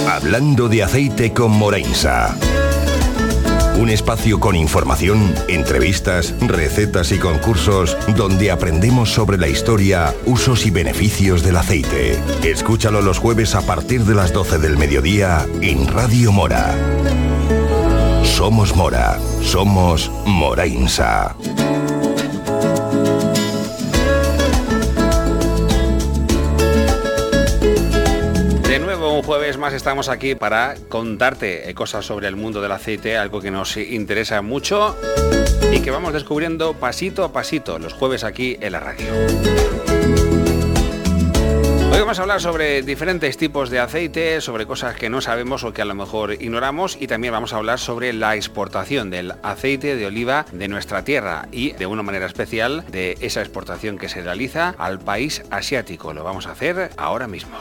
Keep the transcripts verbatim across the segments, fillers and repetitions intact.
Hablando de aceite con Morainsa. Un espacio con información, entrevistas, recetas y concursos donde aprendemos sobre la historia, usos y beneficios del aceite. Escúchalo los jueves a partir de las doce del mediodía en Radio Mora. Somos Mora, somos Morainsa. De nuevo, un jueves más estamos aquí para contarte cosas sobre el mundo del aceite, algo que nos interesa mucho y que vamos descubriendo pasito a pasito los jueves aquí en la radio. Hoy vamos a hablar sobre diferentes tipos de aceite, sobre cosas que no sabemos o que a lo mejor ignoramos, y también vamos a hablar sobre la exportación del aceite de oliva de nuestra tierra y, de una manera especial, de esa exportación que se realiza al país asiático. Lo vamos a hacer ahora mismo.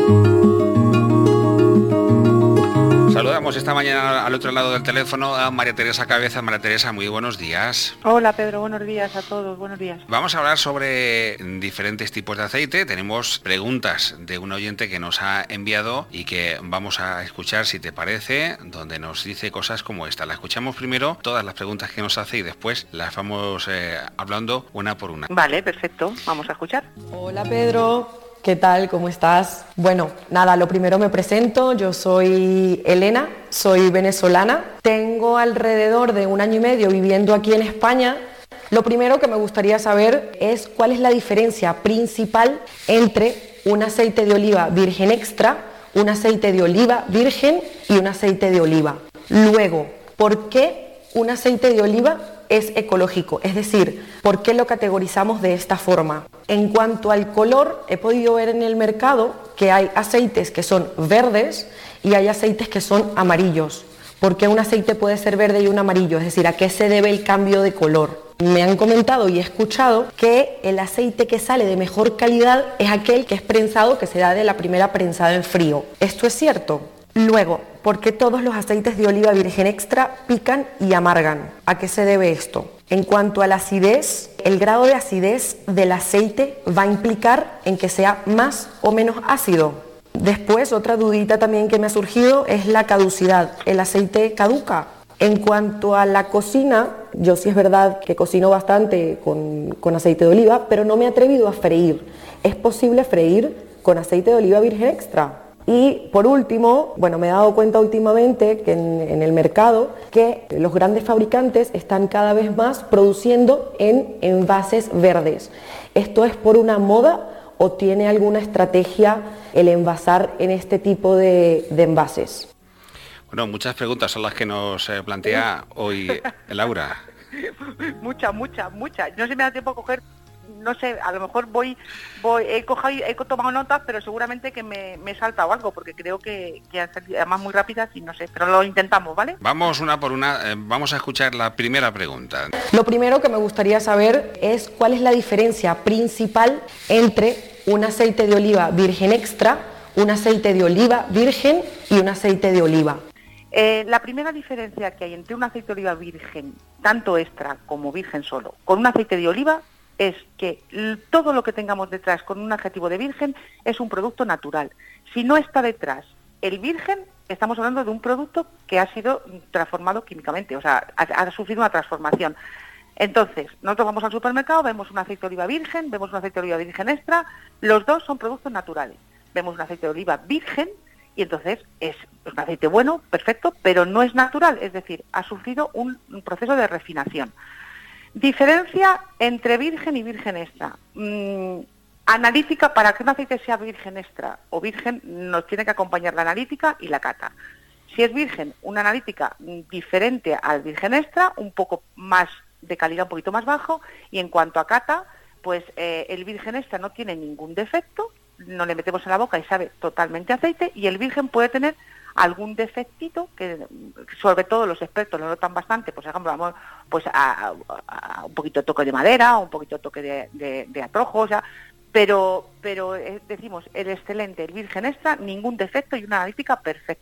Saludamos esta mañana al otro lado del teléfono a María Teresa Cabeza. María Teresa, muy buenos días. Hola Pedro, buenos días a todos, buenos días. Vamos a hablar sobre diferentes tipos de aceite. Tenemos preguntas de un oyente que nos ha enviado y que vamos a escuchar, si te parece, donde nos dice cosas como esta. La escuchamos primero, todas las preguntas que nos hace, y después las vamos eh, hablando una por una. Vale, perfecto, vamos a escuchar. Hola Pedro. ¿Qué tal? ¿Cómo estás? Bueno, nada, lo primero me presento, yo soy Elena, soy venezolana, tengo alrededor de un año y medio viviendo aquí en España. Lo primero que me gustaría saber es cuál es la diferencia principal entre un aceite de oliva virgen extra, un aceite de oliva virgen y un aceite de oliva. Luego, ¿por qué un aceite de oliva es ecológico? Es decir, ¿por qué lo categorizamos de esta forma? En cuanto al color, he podido ver en el mercado que hay aceites que son verdes y hay aceites que son amarillos. ¿Por qué un aceite puede ser verde y un amarillo? Es decir, ¿a qué se debe el cambio de color? Me han comentado y he escuchado que el aceite que sale de mejor calidad es aquel que es prensado, que se da de la primera prensada en frío. ¿Esto es cierto? Luego, ¿por qué todos los aceites de oliva virgen extra pican y amargan? ¿A qué se debe esto? En cuanto a la acidez, el grado de acidez del aceite va a implicar en que sea más o menos ácido. Después, otra dudita también que me ha surgido es la caducidad. ¿El aceite caduca? En cuanto a la cocina, yo sí es verdad que cocino bastante con, con aceite de oliva, pero no me he atrevido a freír. ¿Es posible freír con aceite de oliva virgen extra? Y por último, bueno, me he dado cuenta últimamente que en, en el mercado que los grandes fabricantes están cada vez más produciendo en envases verdes. ¿Esto es por una moda o tiene alguna estrategia el envasar en este tipo de, de envases? Bueno, muchas preguntas son las que nos eh, plantea hoy Laura. Muchas, muchas, muchas. No sé si me da tiempo a coger... No sé, a lo mejor voy, voy he, cogido, he tomado notas, pero seguramente que me, me he saltado algo, porque creo que, que han salido además muy rápidas y no sé, pero lo intentamos, ¿vale? Vamos una por una, eh, vamos a escuchar la primera pregunta. Lo primero que me gustaría saber es cuál es la diferencia principal entre un aceite de oliva virgen extra, un aceite de oliva virgen y un aceite de oliva. Eh, la primera diferencia que hay entre un aceite de oliva virgen, tanto extra como virgen solo, con un aceite de oliva, es que todo lo que tengamos detrás con un adjetivo de virgen es un producto natural. Si no está detrás el virgen, estamos hablando de un producto que ha sido transformado químicamente, o sea, ha, ha sufrido una transformación. Entonces, nosotros vamos al supermercado, vemos un aceite de oliva virgen, vemos un aceite de oliva virgen extra, los dos son productos naturales. Vemos un aceite de oliva virgen y entonces es un aceite bueno, perfecto, pero no es natural, es decir, ha sufrido un, un proceso de refinación. Diferencia entre virgen y virgen extra. Mm, analítica, para que un aceite sea virgen extra o virgen, nos tiene que acompañar la analítica y la cata. Si es virgen, una analítica diferente al virgen extra, un poco más de calidad, un poquito más bajo, y en cuanto a cata, pues eh, el virgen extra no tiene ningún defecto, no le metemos en la boca y sabe totalmente aceite, y el virgen puede tener algún defectito que sobre todo los expertos lo notan bastante, por ejemplo, vamos pues a, a, a un poquito de toque de madera, un poquito de toque de, de, de atrojo, o sea, pero pero eh, decimos el excelente, el virgen extra, ningún defecto y una analítica perfecta.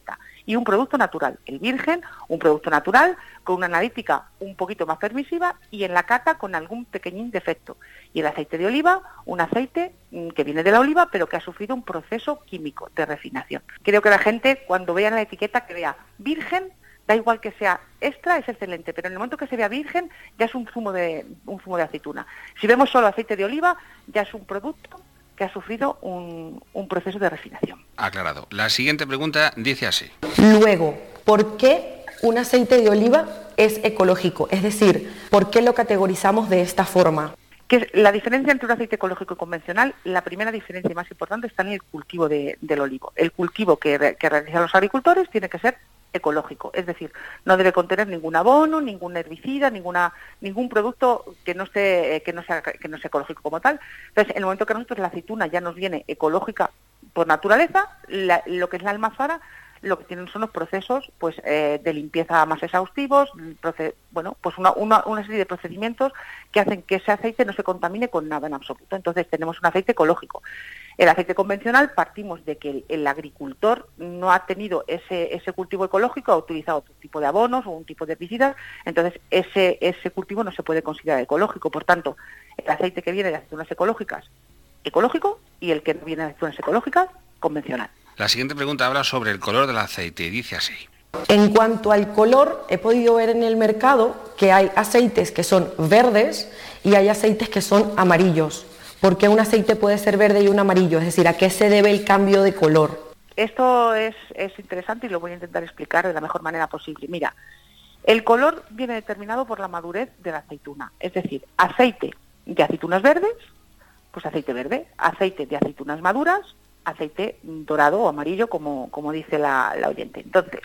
y un producto natural, el virgen, un producto natural con una analítica un poquito más permisiva y en la cata con algún pequeñín defecto. Y el aceite de oliva, un aceite que viene de la oliva pero que ha sufrido un proceso químico de refinación. Creo que la gente cuando vea la etiqueta que vea virgen, da igual que sea extra, es excelente, pero en el momento que se vea virgen ya es un zumo de un zumo de aceituna. Si vemos solo aceite de oliva, ya es un producto que ha sufrido un, un proceso de refinación. Aclarado. La siguiente pregunta dice así. Luego, ¿por qué un aceite de oliva es ecológico? Es decir, ¿por qué lo categorizamos de esta forma? Que la diferencia entre un aceite ecológico y convencional, la primera diferencia y más importante está en el cultivo de, del olivo. El cultivo que, que realizan los agricultores tiene que ser ecológico, es decir, no debe contener ningún abono, ningún herbicida, ninguna ningún producto que no esté que no sea que no sea ecológico como tal. Entonces, en el momento que a nosotros la aceituna ya nos viene ecológica por naturaleza, la, lo que es la almazara, lo que tienen son los procesos pues eh, de limpieza más exhaustivos, proce- bueno, pues una, una, una serie de procedimientos que hacen que ese aceite no se contamine con nada en absoluto. Entonces tenemos un aceite ecológico. El aceite convencional partimos de que el, el agricultor no ha tenido ese, ese cultivo ecológico, ha utilizado otro tipo de abonos o un tipo de herbicidas, entonces ese, ese cultivo no se puede considerar ecológico. Por tanto, el aceite que viene de aceitunas ecológicas, ecológico, y el que no viene de aceitunas ecológicas, convencional. La siguiente pregunta habla sobre el color del aceite y dice así. En cuanto al color, he podido ver en el mercado que hay aceites que son verdes y hay aceites que son amarillos. ¿Por qué un aceite puede ser verde y un amarillo? Es decir, ¿a qué se debe el cambio de color? Esto es, es interesante y lo voy a intentar explicar de la mejor manera posible. Mira, el color viene determinado por la madurez de la aceituna. Es decir, aceite de aceitunas verdes, pues aceite verde. Aceite de aceitunas maduras, aceite dorado o amarillo, como, como dice la, la oyente. Entonces,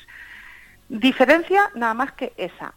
diferencia nada más que esa.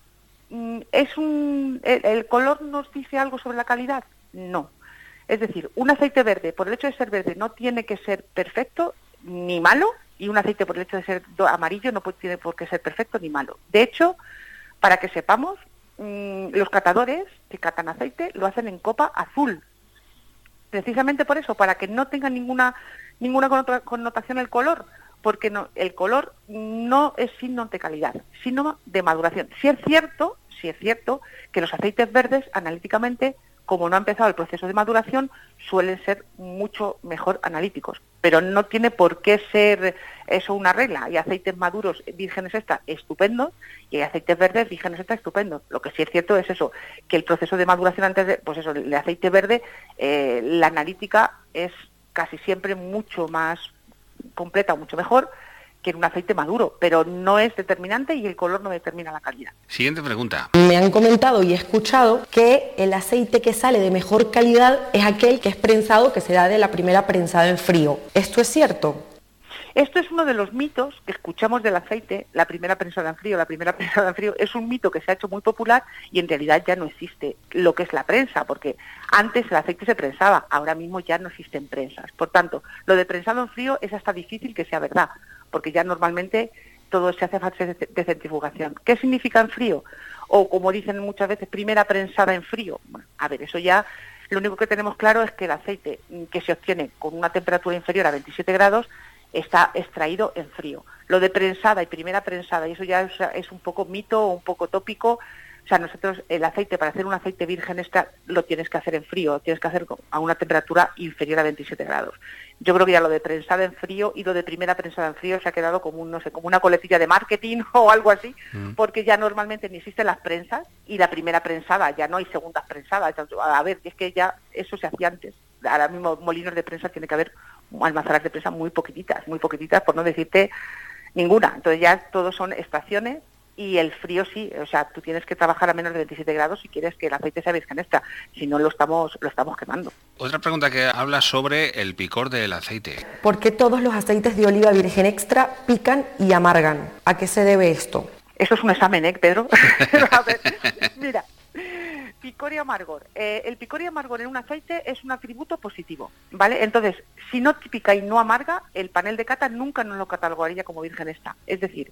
¿Es un, el, ¿El color nos dice algo sobre la calidad? No. Es decir, un aceite verde, por el hecho de ser verde, no tiene que ser perfecto ni malo, y un aceite por el hecho de ser amarillo no puede, tiene por qué ser perfecto ni malo. De hecho, para que sepamos, mmm, los catadores que catan aceite lo hacen en copa azul. Precisamente por eso, para que no tenga ninguna ninguna connotación el color, porque no, el color no es signo de calidad, sino de maduración. Si es cierto, si es cierto que los aceites verdes, analíticamente, como no ha empezado el proceso de maduración, suelen ser mucho mejor analíticos. Pero no tiene por qué ser eso una regla. Hay aceites maduros vírgenes extra estupendos y hay aceites verdes vírgenes extra estupendos. Lo que sí es cierto es eso, que el proceso de maduración antes de, pues eso, el aceite verde, eh, la analítica es casi siempre mucho más completa, mucho mejor que en un aceite maduro, pero no es determinante y el color no determina la calidad. Siguiente pregunta. Me han comentado y he escuchado que el aceite que sale de mejor calidad es aquel que es prensado, que se da de la primera prensada en frío. ¿Esto es cierto? Esto es uno de los mitos que escuchamos del aceite, la primera prensada en frío, la primera prensada en frío, es un mito que se ha hecho muy popular y en realidad ya no existe lo que es la prensa, porque antes el aceite se prensaba, ahora mismo ya no existen prensas. Por tanto, lo de prensado en frío es hasta difícil que sea verdad, porque ya normalmente todo se hace a fase de centrifugación. ¿Qué significa en frío? O como dicen muchas veces, primera prensada en frío. Bueno, a ver, eso ya, lo único que tenemos claro es que el aceite que se obtiene con una temperatura inferior a veintisiete grados está extraído en frío. Lo de prensada y primera prensada, y eso ya es, es un poco mito, un poco tópico. O sea, nosotros el aceite, para hacer un aceite virgen extra, lo tienes que hacer en frío, tienes que hacer a una temperatura inferior a veintisiete grados. Yo creo que ya lo de prensada en frío y lo de primera prensada en frío se ha quedado como un, no sé, como una coletilla de marketing o algo así, mm. porque ya normalmente ni existen las prensas y la primera prensada, ya no hay segundas prensadas. A ver, es que ya eso se hacía antes. Ahora mismo molinos de prensa tiene que haber almazaras de prensa muy poquititas, muy poquititas, por no decirte ninguna. Entonces ya todos son estaciones y el frío sí, o sea, tú tienes que trabajar a menos de veintisiete grados si quieres que el aceite sea virgen extra, si no lo estamos lo estamos quemando. Otra pregunta que habla sobre el picor del aceite. ¿Por qué todos los aceites de oliva virgen extra pican y amargan? ¿A qué se debe esto? Eso es un examen, ¿eh, Pedro? A ver, mira, picor y amargor. Eh, el picor y amargor en un aceite es un atributo positivo, ¿vale? Entonces, si no pica y no amarga, el panel de cata nunca nos lo catalogaría como virgen extra. Es decir,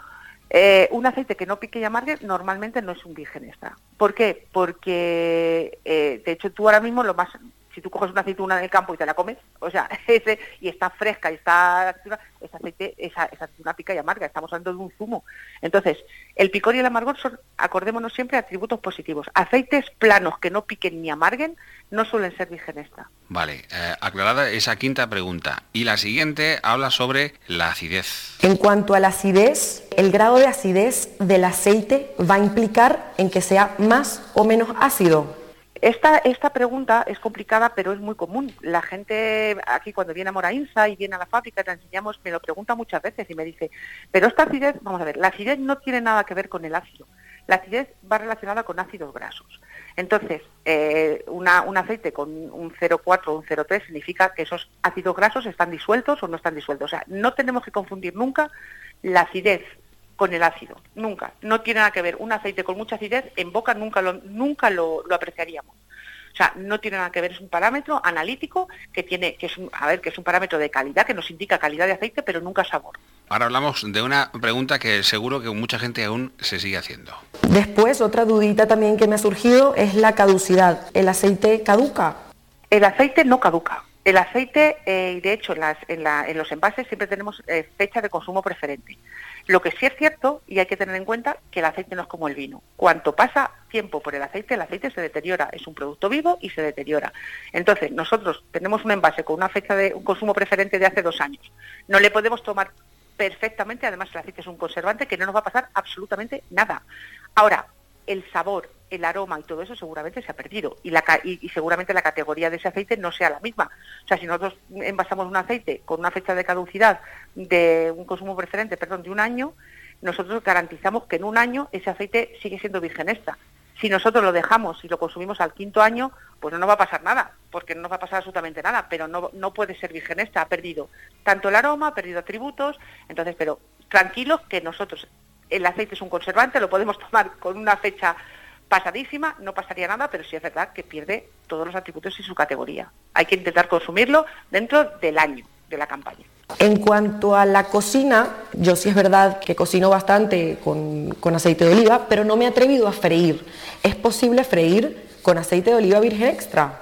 eh, un aceite que no pique y amargue normalmente no es un virgen extra. ¿Por qué? Porque, eh, de hecho, tú ahora mismo lo más si tú coges una aceituna del campo y te la comes, o sea, ese y está fresca y está ese aceite, esa, esa aceituna pica y amarga, estamos hablando de un zumo. Entonces, el picor y el amargor son, acordémonos siempre, atributos positivos. Aceites planos que no piquen ni amarguen no suelen ser virgen extra. Vale, eh, aclarada esa quinta pregunta. Y la siguiente habla sobre la acidez. En cuanto a la acidez, el grado de acidez del aceite va a implicar en que sea más o menos ácido. Esta, esta pregunta es complicada, pero es muy común. La gente aquí cuando viene a Morainsa y viene a la fábrica, te enseñamos, me lo pregunta muchas veces y me dice, pero esta acidez, vamos a ver, la acidez no tiene nada que ver con el ácido. La acidez va relacionada con ácidos grasos. Entonces, eh, una, un aceite con un cero coma cuatro o un cero coma tres significa que esos ácidos grasos están disueltos o no están disueltos. O sea, no tenemos que confundir nunca la acidez con el ácido, nunca. No tiene nada que ver. Un aceite con mucha acidez en boca nunca lo, nunca lo, lo apreciaríamos. O sea, no tiene nada que ver, es un parámetro analítico que tiene, que es un, a ver, que es un parámetro de calidad que nos indica calidad de aceite, pero nunca sabor. Ahora hablamos de una pregunta que seguro que mucha gente aún se sigue haciendo. Después, otra dudita también que me ha surgido es la caducidad. ¿El aceite caduca? El aceite no caduca. El aceite, eh, y de hecho en, las, en, la, en los envases siempre tenemos eh, fecha de consumo preferente. Lo que sí es cierto, y hay que tener en cuenta, que el aceite no es como el vino. Cuanto pasa tiempo por el aceite, el aceite se deteriora. Es un producto vivo y se deteriora. Entonces, nosotros tenemos un envase con una fecha de un consumo preferente de hace dos años. No le podemos tomar perfectamente, además el aceite es un conservante que no nos va a pasar absolutamente nada. Ahora, el sabor, el aroma y todo eso seguramente se ha perdido y, la, y, y seguramente la categoría de ese aceite no sea la misma. O sea, si nosotros envasamos un aceite con una fecha de caducidad de un consumo preferente, perdón, de un año, nosotros garantizamos que en un año ese aceite sigue siendo virgen extra. Si nosotros lo dejamos y lo consumimos al quinto año, pues no nos va a pasar nada, porque no nos va a pasar absolutamente nada, pero no, no puede ser virgen extra, ha perdido tanto el aroma, ha perdido atributos, entonces, pero tranquilos que nosotros, el aceite es un conservante, lo podemos tomar con una fecha pasadísima, no pasaría nada, pero sí es verdad que pierde todos los atributos y su categoría. Hay que intentar consumirlo dentro del año de la campaña. En cuanto a la cocina, yo sí es verdad que cocino bastante con, con aceite de oliva, pero no me he atrevido a freír. ¿Es posible freír con aceite de oliva virgen extra?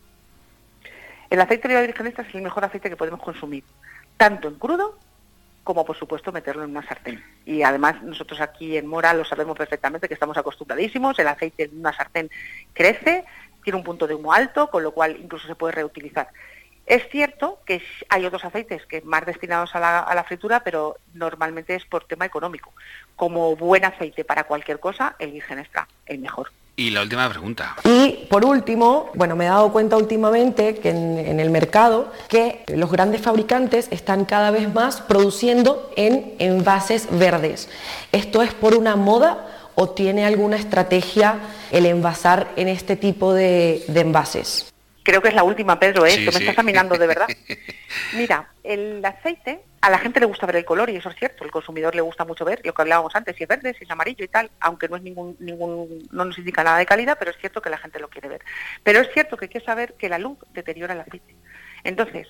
El aceite de oliva virgen extra es el mejor aceite que podemos consumir, tanto en crudo como por supuesto meterlo en una sartén. Y además nosotros aquí en Mora lo sabemos perfectamente, que estamos acostumbradísimos, el aceite en una sartén crece, tiene un punto de humo alto, con lo cual incluso se puede reutilizar. Es cierto que hay otros aceites que más destinados a la, a la fritura, pero normalmente es por tema económico. Como buen aceite para cualquier cosa, el virgen extra, el mejor. Y la última pregunta. Y por último, bueno, me he dado cuenta últimamente que en, en el mercado que los grandes fabricantes están cada vez más produciendo en envases verdes. ¿Esto es por una moda o tiene alguna estrategia el envasar en este tipo de, de envases? Creo que es la última, Pedro, ¿eh? Sí, que me sí. estás caminando de verdad. Mira, el aceite, a la gente le gusta ver el color y eso es cierto, el consumidor le gusta mucho ver lo que hablábamos antes, si es verde, si es amarillo y tal, aunque no es ningún, ningún, no nos indica nada de calidad, pero es cierto que la gente lo quiere ver. Pero es cierto que hay que saber que la luz deteriora el aceite. Entonces,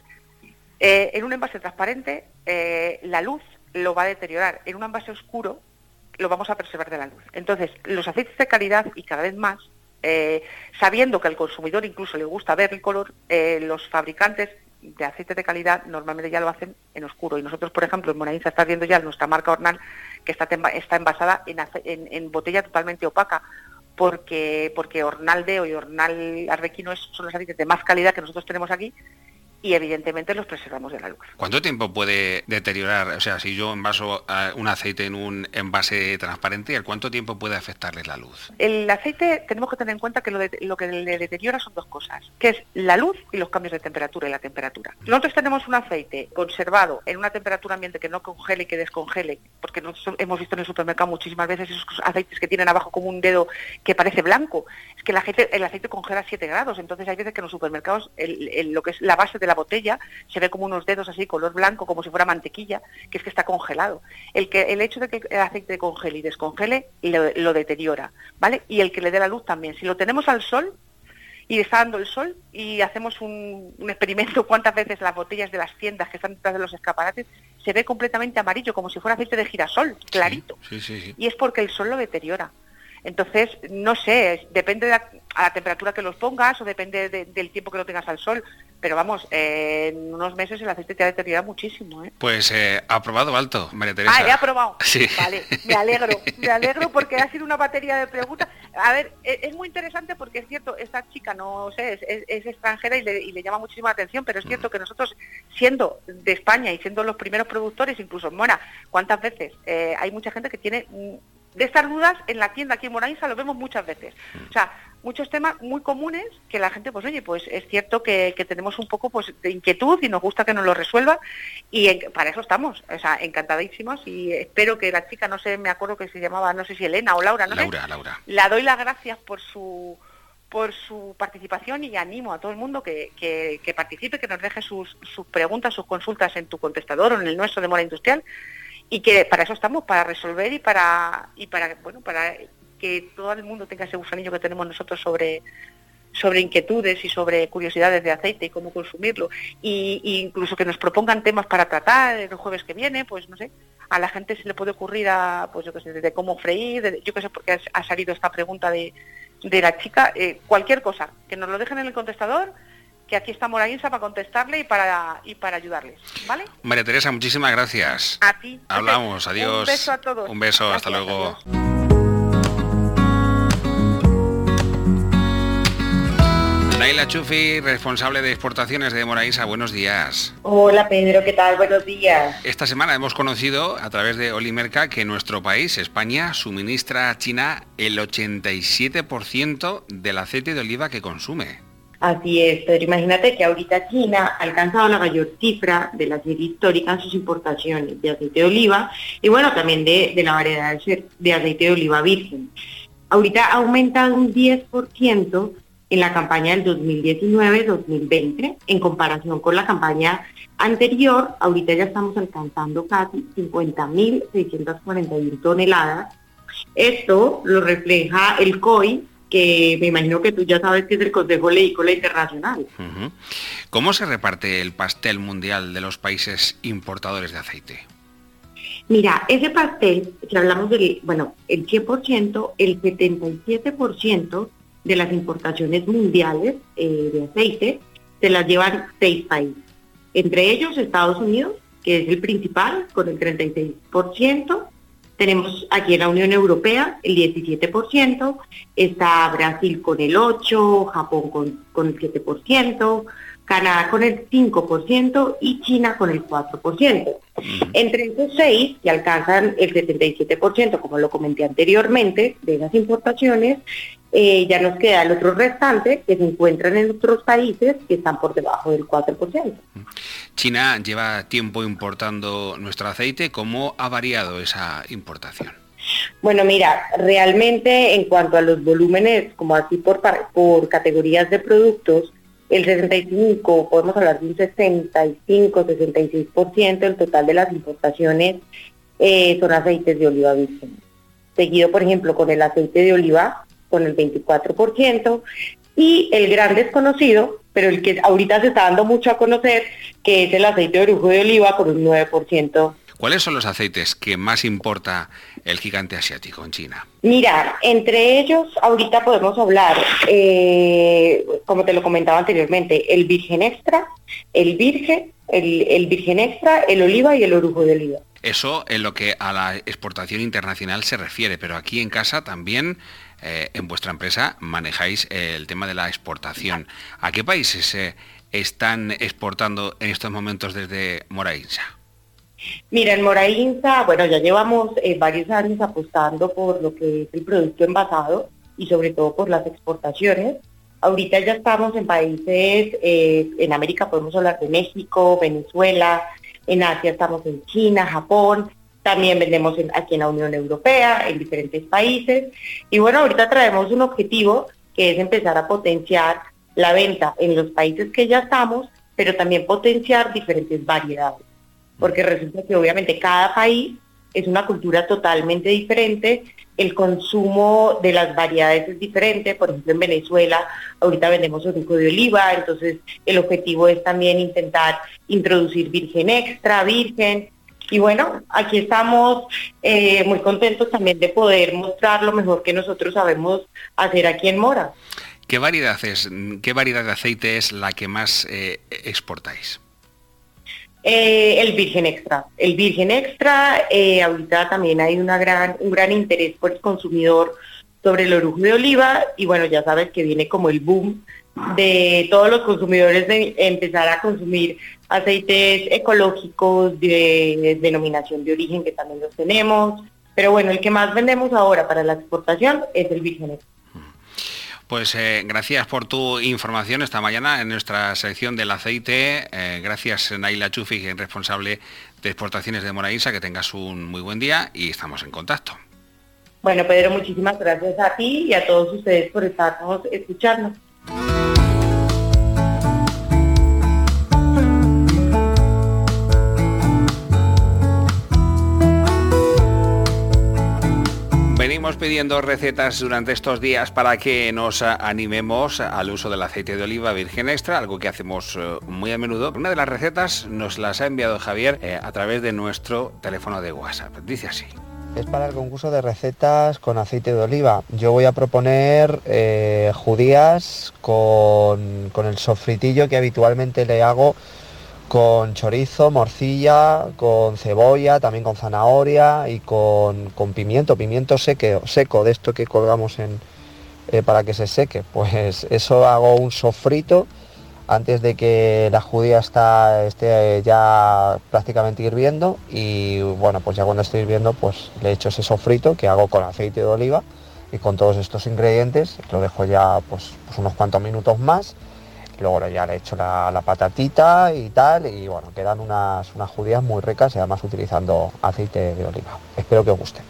eh, en un envase transparente, eh, la luz lo va a deteriorar. En un envase oscuro, lo vamos a preservar de la luz. Entonces, los aceites de calidad, y cada vez más, Eh, sabiendo que al consumidor incluso le gusta ver el color, eh, los fabricantes de aceite de calidad normalmente ya lo hacen en oscuro. Y nosotros, por ejemplo, en Morainsa estás viendo ya nuestra marca Hornal, que está, está envasada en, en, en botella totalmente opaca, porque porque Hornal Deo y Hornal Arbequino es, son los aceites de más calidad que nosotros tenemos aquí, y evidentemente los preservamos de la luz. ¿Cuánto tiempo puede deteriorar? O sea, si yo envaso uh, un aceite en un envase transparente, ¿al cuánto tiempo puede afectarle la luz? El aceite tenemos que tener en cuenta que lo, de, lo que le deteriora son dos cosas, que es la luz y los cambios de temperatura y la temperatura. Nosotros tenemos un aceite conservado en una temperatura ambiente que no congele y que descongele, porque nosotros hemos visto en el supermercado muchísimas veces esos aceites que tienen abajo como un dedo que parece blanco. Es que el aceite, el aceite congela a siete grados, entonces hay veces que en los supermercados el, el, lo que es la base de la botella se ve como unos dedos así color blanco, como si fuera mantequilla, que es que está congelado. El que el hecho de que el aceite congele y descongele lo, lo deteriora, ¿vale? Y el que le dé la luz también. Si lo tenemos al sol y está dando el sol y hacemos un, un experimento, cuántas veces las botellas de las tiendas que están detrás de los escaparates se ve completamente amarillo, como si fuera aceite de girasol, clarito. Sí, sí, sí, sí. Y es porque el sol lo deteriora. Entonces, no sé, depende de la, a la temperatura que los pongas o depende de, del tiempo que lo tengas al sol. Pero vamos, eh, en unos meses el aceite te ha deteriorado muchísimo, ¿eh? Pues eh, aprobado alto, María Teresa. Ah, he aprobado. Sí. Vale, me alegro, me alegro porque ha sido una batería de preguntas. A ver, es, es muy interesante porque es cierto, esta chica, no sé, es, es, es extranjera y le, y le llama muchísima atención, pero es cierto que nosotros, siendo de España y siendo los primeros productores, incluso en Mora, ¿cuántas veces? Eh, hay mucha gente que tiene... De estas dudas, en la tienda aquí en Morainsa lo vemos muchas veces. O sea, muchos temas muy comunes que la gente, pues oye, pues es cierto que, que tenemos un poco pues de inquietud y nos gusta que nos lo resuelva y en, para eso estamos, o sea, encantadísimos y espero que la chica, no sé, me acuerdo que se llamaba, no sé si Elena o Laura, no Laura, sé. Laura. La doy las gracias por su por su participación y animo a todo el mundo que, que, que participe, que nos deje sus, sus preguntas, sus consultas en tu contestador o en el nuestro de Mora Industrial. Y que para eso estamos, para resolver y para y para bueno para que todo el mundo tenga ese gusanillo que tenemos nosotros sobre sobre inquietudes y sobre curiosidades de aceite y cómo consumirlo y, y incluso que nos propongan temas para tratar el jueves que viene, pues no sé, a la gente se le puede ocurrir a pues yo qué sé, de cómo freír, de, yo qué sé, porque ha salido esta pregunta de de la chica, eh, cualquier cosa, que nos lo dejen en el contestador, que aquí está Morainsa para contestarle y para y para ayudarles, ¿vale? María Teresa, muchísimas gracias. A ti. Hablamos, adiós. Un beso a todos. Un beso, Gracias, hasta luego. adiós. Naila Chufi, responsable de exportaciones de Morainsa, buenos días. Hola Pedro, ¿qué tal? Buenos días. Esta semana hemos conocido a través de Olimerca que nuestro país, España, suministra a China el ochenta y siete por ciento del aceite de oliva que consume. Así es, Pedro. Imagínate que ahorita China ha alcanzado la mayor cifra de la serie histórica en sus importaciones de aceite de oliva y bueno, también de, de la variedad de aceite de oliva virgen. Ahorita ha aumentado un diez por ciento en la campaña del dos mil diecinueve dos mil veinte en comparación con la campaña anterior. Ahorita ya estamos alcanzando casi cincuenta mil seiscientas cuarenta y uno toneladas. Esto lo refleja el C O I, que me imagino que tú ya sabes que es el Consejo Oleícola Internacional. Uh-huh. ¿Cómo se reparte el pastel mundial de los países importadores de aceite? Mira, ese pastel, si hablamos del, bueno, el cien por ciento, el setenta y siete por ciento de las importaciones mundiales eh, de aceite se las llevan seis países. Entre ellos Estados Unidos, que es el principal, con el treinta y seis por ciento. Tenemos aquí en la Unión Europea el diecisiete por ciento, está Brasil con el ocho por ciento, Japón con, con el siete por ciento, Canadá con el cinco por ciento y China con el cuatro por ciento. Entre esos seis, que alcanzan el setenta y siete por ciento, como lo comenté anteriormente, de esas importaciones, eh, ya nos queda el otro restante, que se encuentran en otros países que están por debajo del cuatro por ciento. China lleva tiempo importando nuestro aceite. ¿Cómo ha variado esa importación? Bueno, mira, realmente en cuanto a los volúmenes, como así por, por categorías de productos, el sesenta y cinco, podemos hablar de un sesenta y cinco, sesenta y seis por ciento del total de las importaciones eh, son aceites de oliva virgen. Seguido, por ejemplo, con el aceite de oliva, con el veinticuatro por ciento, y el gran desconocido, pero el que ahorita se está dando mucho a conocer, que es el aceite de orujo de oliva con un nueve por ciento. ¿Cuáles son los aceites que más importa el gigante asiático en China? Mira, entre ellos ahorita podemos hablar, eh, como te lo comentaba anteriormente, el virgen extra, el virgen, el, el virgen extra, el oliva y el orujo de oliva. Eso en lo que a la exportación internacional se refiere, pero aquí en casa también, eh, en vuestra empresa, manejáis el tema de la exportación. ¿A qué países se eh, están exportando en estos momentos desde Morainsa? Mira, en Morainsa, bueno, ya llevamos eh, varios años apostando por lo que es el producto envasado y sobre todo por las exportaciones. Ahorita ya estamos en países, eh, en América podemos hablar de México, Venezuela, en Asia estamos en China, Japón, también vendemos en, aquí en la Unión Europea, en diferentes países. Y bueno, ahorita traemos un objetivo que es empezar a potenciar la venta en los países que ya estamos, pero también potenciar diferentes variedades. Porque resulta que obviamente cada país es una cultura totalmente diferente, el consumo de las variedades es diferente. Por ejemplo, en Venezuela ahorita vendemos orujo de oliva, entonces el objetivo es también intentar introducir virgen extra, virgen, Y bueno, aquí estamos eh, muy contentos también de poder mostrar lo mejor que nosotros sabemos hacer aquí en Mora. ¿Qué variedad es, qué variedad de aceite es la que más eh, exportáis? Eh, el virgen extra. El virgen extra, eh, ahorita también hay una gran, un gran interés por el consumidor sobre el orujo de oliva, y bueno, ya sabes que viene como el boom de todos los consumidores de empezar a consumir aceites ecológicos de, de denominación de origen, que también los tenemos, pero bueno, el que más vendemos ahora para la exportación es el virgen extra. Pues eh, gracias por tu información esta mañana en nuestra sección del aceite. Eh, gracias, Naila Chufi, responsable de exportaciones de Morainsa. Que tengas un muy buen día y estamos en contacto. Bueno, Pedro, muchísimas gracias a ti y a todos ustedes por estarnos escuchando. Venimos pidiendo recetas durante estos días para que nos animemos al uso del aceite de oliva virgen extra, algo que hacemos muy a menudo. Una de las recetas nos las ha enviado Javier eh, a través de nuestro teléfono de WhatsApp. Dice así. Es para el concurso de recetas con aceite de oliva. Yo voy a proponer eh, judías con, con el sofritillo que habitualmente le hago con chorizo, morcilla, con cebolla, también con zanahoria y con, con pimiento, pimiento seco, seco de esto que colgamos en, eh, para que se seque. Pues eso hago un sofrito antes de que la judía está, esté ya prácticamente hirviendo, y bueno, pues ya cuando esté hirviendo pues le echo ese sofrito que hago con aceite de oliva y con todos estos ingredientes, lo dejo ya pues, pues unos cuantos minutos más. Luego ya le echo la, la patatita y tal, y bueno, quedan unas, unas judías muy ricas y además utilizando aceite de oliva. Espero que os guste.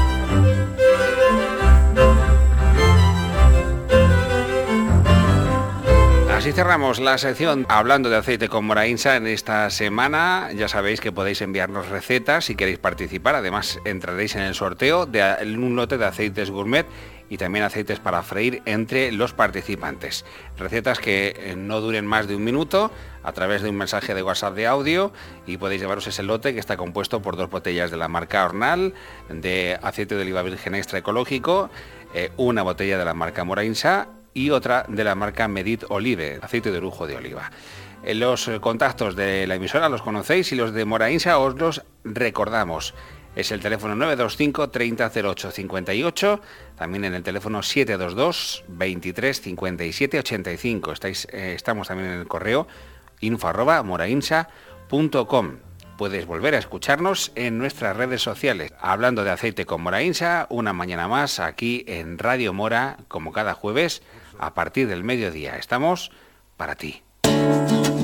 Así cerramos la sección hablando de aceite con Morainsa en esta semana. Ya sabéis que podéis enviarnos recetas si queréis participar. Además, entraréis en el sorteo de un lote de aceites gourmet y también aceites para freír entre los participantes. Recetas que no duren más de un minuto, a través de un mensaje de WhatsApp de audio, y podéis llevaros ese lote que está compuesto por dos botellas de la marca Hornal de aceite de oliva virgen extra ecológico, eh, una botella de la marca Morainsa y otra de la marca Medit Olive, aceite de orujo de oliva. Los contactos de la emisora los conocéis y los de Morainsa os los recordamos. Es el teléfono nueve dos cinco, treinta, cero ocho, cincuenta y ocho, también en el teléfono siete dos dos, veintitrés, cincuenta y siete, ochenta y cinco. Estáis, eh, estamos también en el correo info arroba morainsa punto com. Puedes volver a escucharnos en nuestras redes sociales. Hablando de aceite con Morainsa, una mañana más aquí en Radio Mora, como cada jueves, a partir del mediodía. Estamos para ti.